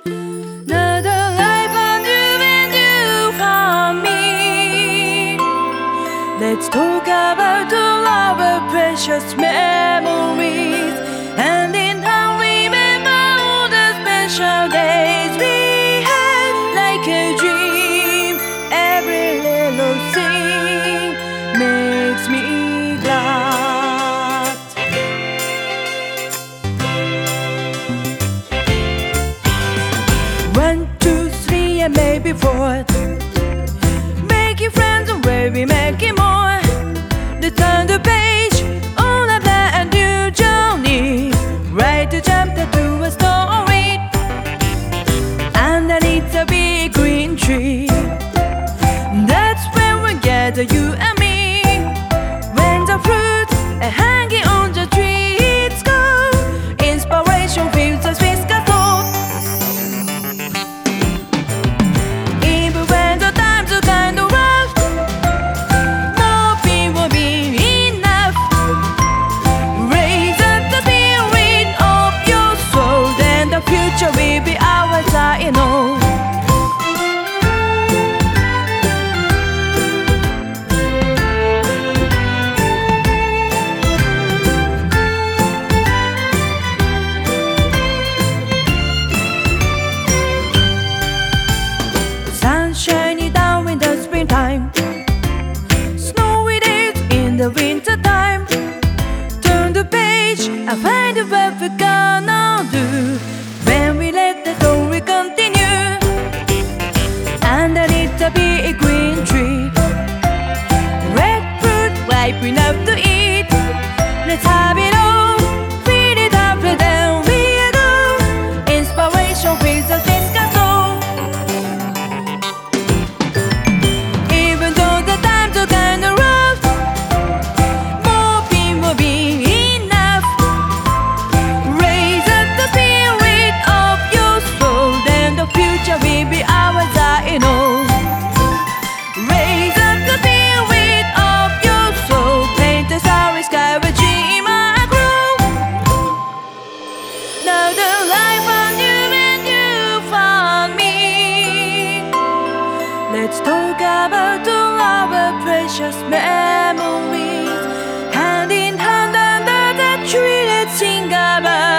Another life under and you found me. Let's talk about all our precious memories, and in how we remember all the special days we had. Like a dream, every little thing makes me glad. 1, 2, 3 and maybe 4. Making friends and maybe making more. Let's turn the page on a brand new journey. Right to jump to a story underneath a big green tree. That's when we gather, you and me. When the fruit are hanging on the tree, it's cool. Inspiration feels as we scaffold. Even when the times are kind of rough, nothing will be enough. Raise up the spirit of your soul, then the future will be ours, I know. Sun shining down in the springtime, snowy days in the winter time. Turn the page and find out what we're gonna do when we let the story continue. Underneath the big green tree, red fruit ripe enough to eat. Let's have it all, feed it up and then we'll go. Inspiration feels us soul. Even though the times are kinda rough, more pain will be enough. Raise up the spirit of your soul, then the future will be ours, I know. Raise up the spirit of your soul, paint the starry sky where dream I grow. Now the life on you and you found me. Let's talk about all our precious memories. Hand in hand under the tree, let's sing about